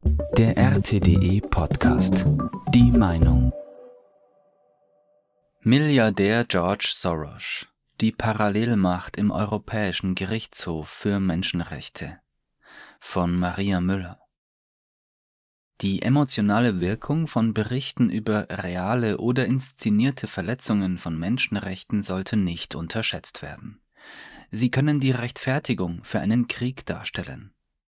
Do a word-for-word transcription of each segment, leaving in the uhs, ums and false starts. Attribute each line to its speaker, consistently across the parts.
Speaker 1: Der R T D E-Podcast. Die Meinung. Milliardär George Soros. Die Parallelmacht im Europäischen Gerichtshof für Menschenrechte. Von Maria Müller. Die emotionale Wirkung von Berichten über reale oder inszenierte Verletzungen von Menschenrechten sollte nicht unterschätzt werden. Sie können die Rechtfertigung für einen Krieg darstellen.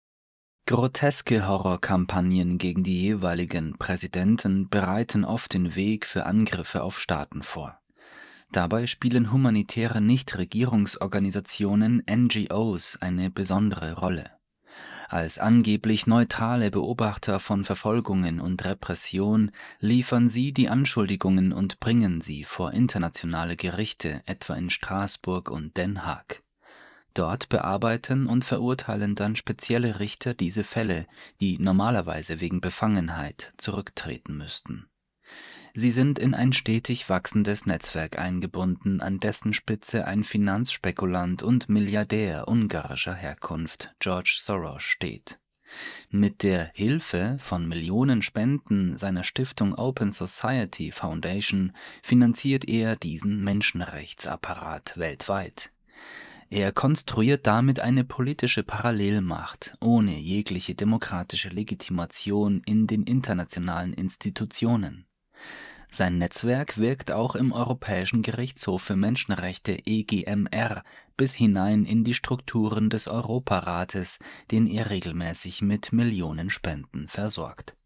Speaker 1: Groteske Horrorkampagnen gegen die jeweiligen Präsidenten bereiten oft den Weg für Angriffe auf Staaten vor. Dabei spielen humanitäre Nichtregierungsorganisationen N G Os eine besondere Rolle. Als angeblich neutrale Beobachter von Verfolgungen und Repression liefern sie die Anschuldigungen und bringen sie vor internationale Gerichte, etwa in Straßburg und Den Haag. Dort bearbeiten und verurteilen dann spezielle Richter diese Fälle, die normalerweise wegen Befangenheit zurücktreten müssten. Sie sind in ein stetig wachsendes Netzwerk eingebunden, an dessen Spitze ein Finanzspekulant und Milliardär ungarischer Herkunft, George Soros, steht. Mit der Hilfe von Millionen Spenden seiner Stiftung Open Society Foundation finanziert er diesen Menschenrechtsapparat weltweit. Er konstruiert damit eine politische Parallelmacht ohne jegliche demokratische Legitimation in den internationalen Institutionen. Sein Netzwerk wirkt auch im Europäischen Gerichtshof für Menschenrechte E G M R bis hinein in die Strukturen des Europarates, den er regelmäßig mit Millionen Spenden versorgt.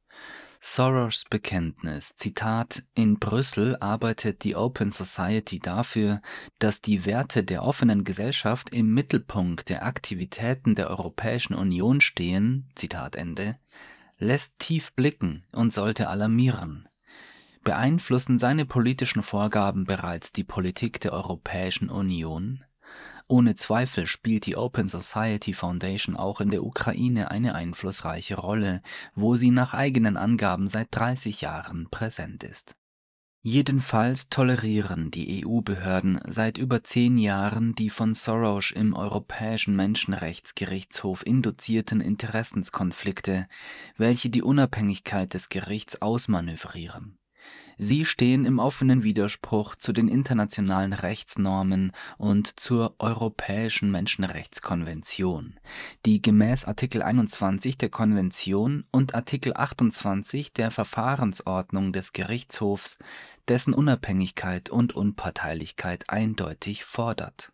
Speaker 1: Soros' Bekenntnis, Zitat: In Brüssel arbeitet die Open Society dafür, dass die Werte der offenen Gesellschaft im Mittelpunkt der Aktivitäten der Europäischen Union stehen, Zitat Ende, lässt tief blicken und sollte alarmieren. Beeinflussen seine politischen Vorgaben bereits die Politik der Europäischen Union? Ohne Zweifel spielt die Open Society Foundation auch in der Ukraine eine einflussreiche Rolle, wo sie nach eigenen Angaben seit dreißig Jahren präsent ist. Jedenfalls tolerieren die E U-Behörden seit über zehn Jahren die von Soros im Europäischen Menschenrechtsgerichtshof induzierten Interessenskonflikte, welche die Unabhängigkeit des Gerichts ausmanövrieren. Sie stehen im offenen Widerspruch zu den internationalen Rechtsnormen und zur Europäischen Menschenrechtskonvention, die gemäß Artikel einundzwanzig der Konvention und Artikel achtundzwanzig der Verfahrensordnung des Gerichtshofs dessen Unabhängigkeit und Unparteilichkeit eindeutig fordert.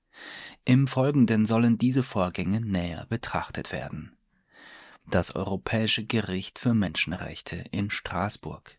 Speaker 1: Im Folgenden sollen diese Vorgänge näher betrachtet werden. Das Europäische Gericht für Menschenrechte in Straßburg.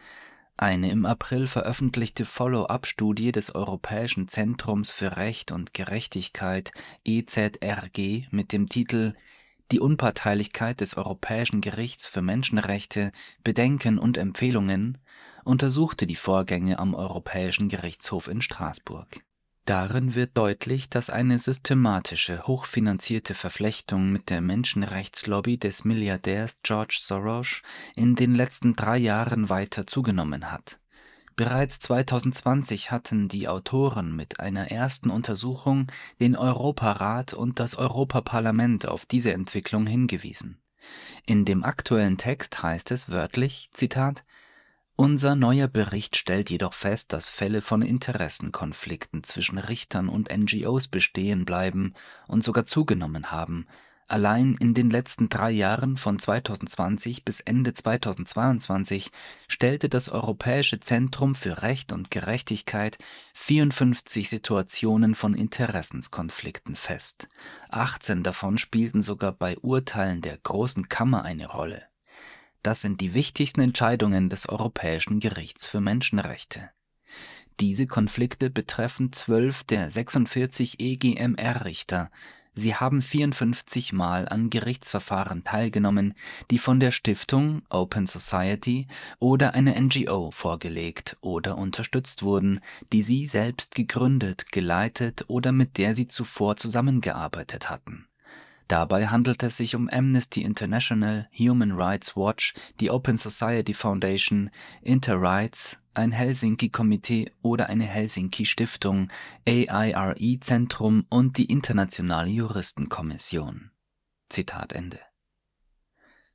Speaker 1: Eine im April veröffentlichte Follow-up-Studie des Europäischen Zentrums für Recht und Gerechtigkeit E Z R G mit dem Titel »Die Unparteilichkeit des Europäischen Gerichts für Menschenrechte – Bedenken und Empfehlungen« untersuchte die Vorgänge am Europäischen Gerichtshof in Straßburg. Darin wird deutlich, dass eine systematische, hochfinanzierte Verflechtung mit der Menschenrechtslobby des Milliardärs George Soros in den letzten drei Jahren weiter zugenommen hat. Bereits zweitausendzwanzig hatten die Autoren mit einer ersten Untersuchung den Europarat und das Europaparlament auf diese Entwicklung hingewiesen. In dem aktuellen Text heißt es wörtlich, Zitat: Unser neuer Bericht stellt jedoch fest, dass Fälle von Interessenkonflikten zwischen Richtern und N G Os bestehen bleiben und sogar zugenommen haben. Allein in den letzten drei Jahren von zweitausendzwanzig bis Ende zweitausendzweiundzwanzig stellte das Europäische Zentrum für Recht und Gerechtigkeit vierundfünfzig Situationen von Interessenskonflikten fest. achtzehn davon spielten sogar bei Urteilen der Großen Kammer eine Rolle. Das sind die wichtigsten Entscheidungen des Europäischen Gerichts für Menschenrechte. Diese Konflikte betreffen zwölf der sechsundvierzig E G M R-Richter. Sie haben vierundfünfzig Mal an Gerichtsverfahren teilgenommen, die von der Stiftung Open Society oder einer N G O vorgelegt oder unterstützt wurden, die sie selbst gegründet, geleitet oder mit der sie zuvor zusammengearbeitet hatten. Dabei handelt es sich um Amnesty International, Human Rights Watch, die Open Society Foundation, Interrights, ein Helsinki-Komitee oder eine Helsinki-Stiftung, A I R E-Zentrum und die Internationale Juristenkommission. Zitat Ende.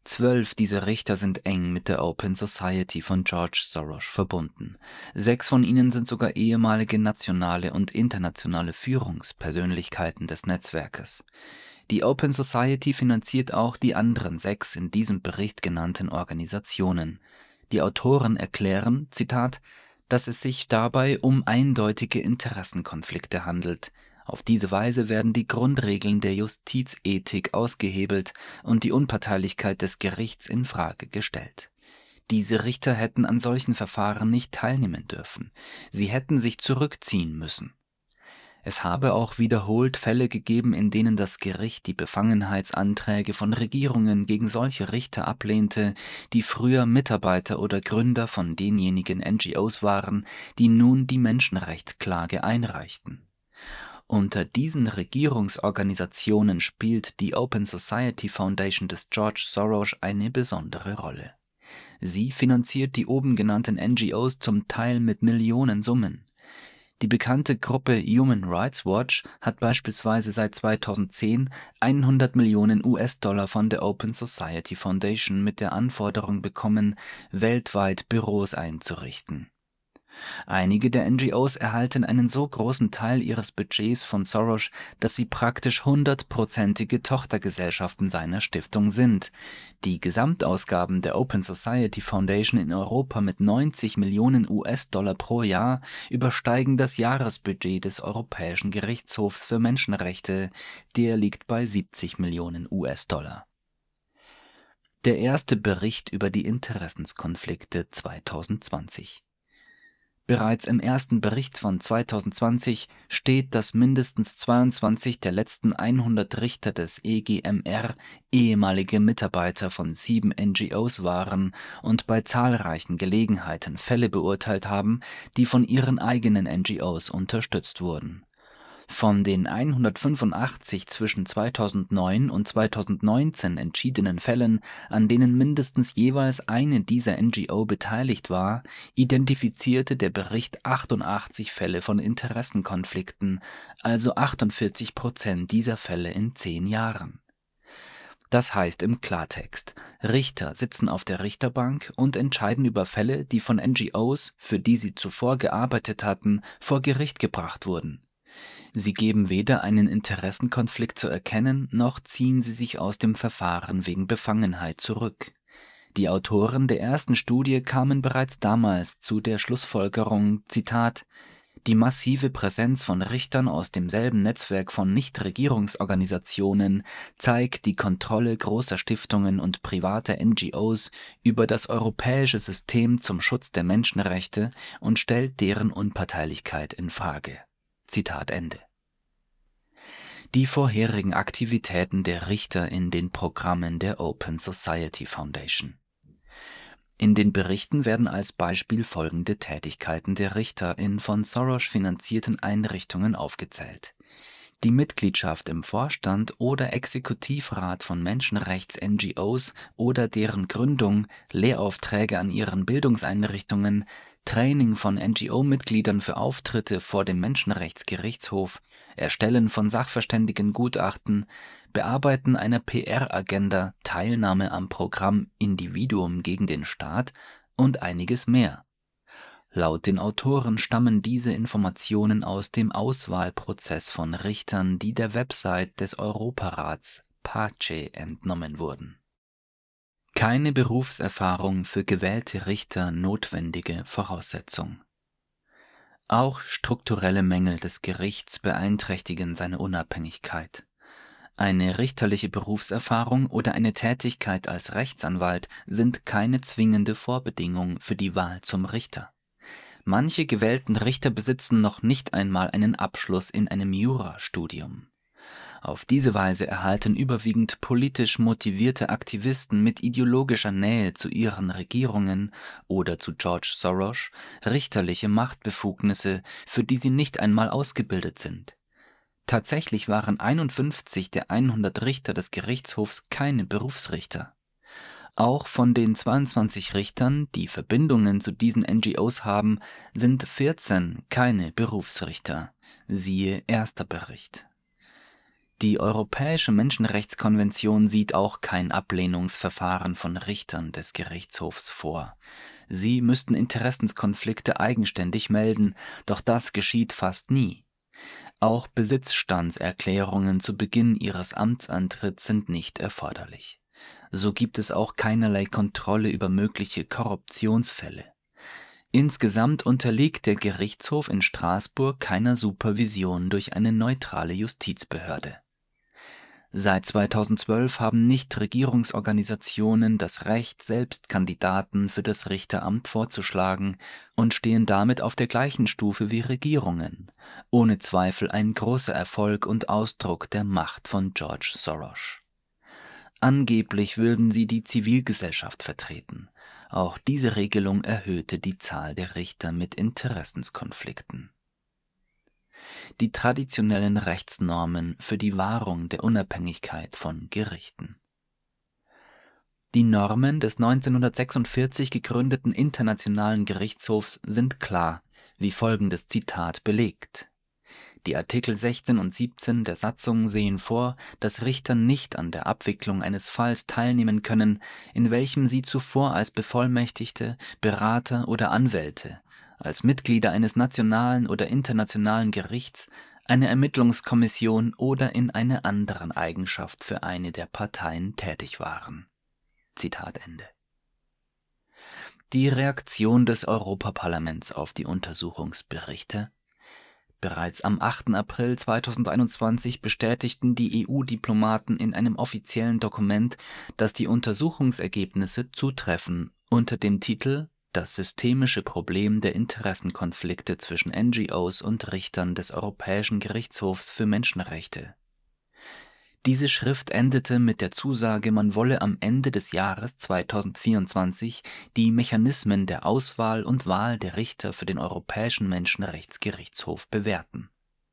Speaker 1: Zwölf dieser Richter sind eng mit der Open Society von George Soros verbunden. Sechs von ihnen sind sogar ehemalige nationale und internationale Führungspersönlichkeiten des Netzwerkes. Die Open Society finanziert auch die anderen sechs in diesem Bericht genannten Organisationen. Die Autoren erklären, Zitat, dass es sich dabei um eindeutige Interessenkonflikte handelt. Auf diese Weise werden die Grundregeln der Justizethik ausgehebelt und die Unparteilichkeit des Gerichts in Frage gestellt. Diese Richter hätten an solchen Verfahren nicht teilnehmen dürfen. Sie hätten sich zurückziehen müssen. Es habe auch wiederholt Fälle gegeben, in denen das Gericht die Befangenheitsanträge von Regierungen gegen solche Richter ablehnte, die früher Mitarbeiter oder Gründer von denjenigen N G Os waren, die nun die Menschenrechtsklage einreichten. Unter diesen Regierungsorganisationen spielt die Open Society Foundation des George Soros eine besondere Rolle. Sie finanziert die oben genannten N G Os zum Teil mit Millionensummen. Die bekannte Gruppe Human Rights Watch hat beispielsweise seit zweitausendzehn hundert Millionen U S-Dollar von der Open Society Foundation mit der Anforderung bekommen, weltweit Büros einzurichten. Einige der N G Os erhalten einen so großen Teil ihres Budgets von Soros, dass sie praktisch hundertprozentige Tochtergesellschaften seiner Stiftung sind. Die Gesamtausgaben der Open Society Foundation in Europa mit neunzig Millionen U S-Dollar pro Jahr übersteigen das Jahresbudget des Europäischen Gerichtshofs für Menschenrechte, der liegt bei siebzig Millionen U S-Dollar. Der erste Bericht über die Interessenskonflikte zweitausendzwanzig. Bereits im ersten Bericht von zweitausendzwanzig steht, dass mindestens zweiundzwanzig der letzten hundert Richter des E G M R ehemalige Mitarbeiter von sieben N G Os waren und bei zahlreichen Gelegenheiten Fälle beurteilt haben, die von ihren eigenen N G Os unterstützt wurden. Von den hundertfünfundachtzig zwischen zweitausendneun und zweitausendneunzehn entschiedenen Fällen, an denen mindestens jeweils eine dieser N G O beteiligt war, identifizierte der Bericht achtundachtzig Fälle von Interessenkonflikten, also achtundvierzig Prozent dieser Fälle in zehn Jahren. Das heißt im Klartext, Richter sitzen auf der Richterbank und entscheiden über Fälle, die von N G Os, für die sie zuvor gearbeitet hatten, vor Gericht gebracht wurden. Sie geben weder einen Interessenkonflikt zu erkennen, noch ziehen sie sich aus dem Verfahren wegen Befangenheit zurück. Die Autoren der ersten Studie kamen bereits damals zu der Schlussfolgerung, Zitat, die massive Präsenz von Richtern aus demselben Netzwerk von Nichtregierungsorganisationen zeigt die Kontrolle großer Stiftungen und privater N G Os über das europäische System zum Schutz der Menschenrechte und stellt deren Unparteilichkeit in Frage. Zitat Ende. Die vorherigen Aktivitäten der Richter in den Programmen der Open Society Foundation. In den Berichten werden als Beispiel folgende Tätigkeiten der Richter in von Soros finanzierten Einrichtungen aufgezählt: Die Mitgliedschaft im Vorstand oder Exekutivrat von Menschenrechts-N G Os oder deren Gründung, Lehraufträge an ihren Bildungseinrichtungen, Training von N G O-Mitgliedern für Auftritte vor dem Menschenrechtsgerichtshof, Erstellen von Sachverständigengutachten, Bearbeiten einer P R-Agenda, Teilnahme am Programm Individuum gegen den Staat und einiges mehr. Laut den Autoren stammen diese Informationen aus dem Auswahlprozess von Richtern, die der Website des Europarats PACE entnommen wurden. Keine Berufserfahrung für gewählte Richter notwendige Voraussetzung. Auch strukturelle Mängel des Gerichts beeinträchtigen seine Unabhängigkeit. Eine richterliche Berufserfahrung oder eine Tätigkeit als Rechtsanwalt sind keine zwingende Vorbedingung für die Wahl zum Richter. Manche gewählten Richter besitzen noch nicht einmal einen Abschluss in einem Jurastudium. Auf diese Weise erhalten überwiegend politisch motivierte Aktivisten mit ideologischer Nähe zu ihren Regierungen oder zu George Soros richterliche Machtbefugnisse, für die sie nicht einmal ausgebildet sind. Tatsächlich waren einundfünfzig der hundert Richter des Gerichtshofs keine Berufsrichter. Auch von den zweiundzwanzig Richtern, die Verbindungen zu diesen N G Os haben, sind vierzehn keine Berufsrichter. Siehe erster Bericht. Die Europäische Menschenrechtskonvention sieht auch kein Ablehnungsverfahren von Richtern des Gerichtshofs vor. Sie müssten Interessenskonflikte eigenständig melden, doch das geschieht fast nie. Auch Besitzstandserklärungen zu Beginn ihres Amtsantritts sind nicht erforderlich. So gibt es auch keinerlei Kontrolle über mögliche Korruptionsfälle. Insgesamt unterliegt der Gerichtshof in Straßburg keiner Supervision durch eine neutrale Justizbehörde. Seit zweitausendzwölf haben Nichtregierungsorganisationen das Recht, selbst Kandidaten für das Richteramt vorzuschlagen und stehen damit auf der gleichen Stufe wie Regierungen. Ohne Zweifel ein großer Erfolg und Ausdruck der Macht von George Soros. Angeblich würden sie die Zivilgesellschaft vertreten. Auch diese Regelung erhöhte die Zahl der Richter mit Interessenskonflikten. Die traditionellen Rechtsnormen für die Wahrung der Unabhängigkeit von Gerichten. Die Normen des neunzehnhundertsechsundvierzig gegründeten Internationalen Gerichtshofs sind klar, wie folgendes Zitat belegt. Die Artikel sechzehn und siebzehn der Satzung sehen vor, dass Richter nicht an der Abwicklung eines Falls teilnehmen können, in welchem sie zuvor als Bevollmächtigte, Berater oder Anwälte, als Mitglieder eines nationalen oder internationalen Gerichts, einer Ermittlungskommission oder in einer anderen Eigenschaft für eine der Parteien tätig waren. Zitat Ende. Die Reaktion des Europaparlaments auf die Untersuchungsberichte. Bereits am achten April zweitausendeinundzwanzig bestätigten die E U-Diplomaten in einem offiziellen Dokument, dass die Untersuchungsergebnisse zutreffen, unter dem Titel »Das systemische Problem der Interessenkonflikte zwischen N G Os und Richtern des Europäischen Gerichtshofs für Menschenrechte«. Diese Schrift endete mit der Zusage, man wolle am Ende des Jahres zweitausendvierundzwanzig die Mechanismen der Auswahl und Wahl der Richter für den Europäischen Menschenrechtsgerichtshof bewerten.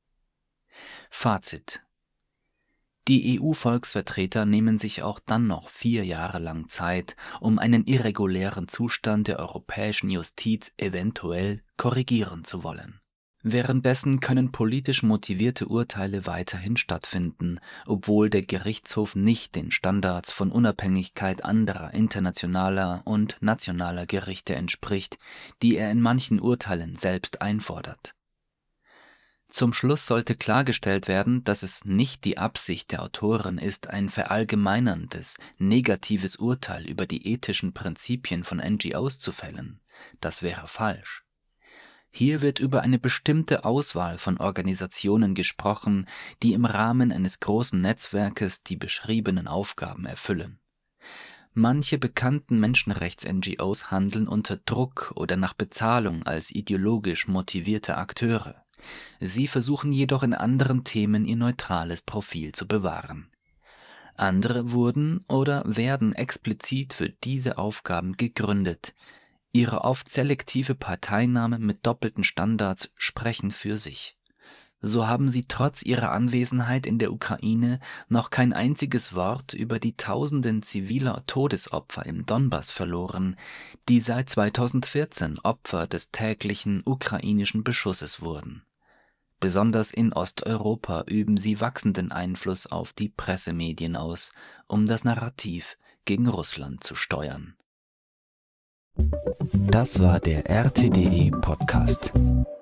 Speaker 1: Fazit: Die E U-Volksvertreter nehmen sich auch dann noch vier Jahre lang Zeit, um einen irregulären Zustand der europäischen Justiz eventuell korrigieren zu wollen. Währenddessen können politisch motivierte Urteile weiterhin stattfinden, obwohl der Gerichtshof nicht den Standards von Unabhängigkeit anderer internationaler und nationaler Gerichte entspricht, die er in manchen Urteilen selbst einfordert. Zum Schluss sollte klargestellt werden, dass es nicht die Absicht der Autoren ist, ein verallgemeinerndes, negatives Urteil über die ethischen Prinzipien von N G Os zu fällen. Das wäre falsch. Hier wird über eine bestimmte Auswahl von Organisationen gesprochen, die im Rahmen eines großen Netzwerkes die beschriebenen Aufgaben erfüllen. Manche bekannten Menschenrechts-N G Os handeln unter Druck oder nach Bezahlung als ideologisch motivierte Akteure. Sie versuchen jedoch in anderen Themen ihr neutrales Profil zu bewahren. Andere wurden oder werden explizit für diese Aufgaben gegründet. Ihre oft selektive Parteinahme mit doppelten Standards sprechen für sich. So haben sie trotz ihrer Anwesenheit in der Ukraine noch kein einziges Wort über die tausenden ziviler Todesopfer im Donbass verloren, die seit zweitausendvierzehn Opfer des täglichen ukrainischen Beschusses wurden. Besonders in Osteuropa üben sie wachsenden Einfluss auf die Pressemedien aus, um das Narrativ gegen Russland zu steuern. Das war der R T D E Podcast.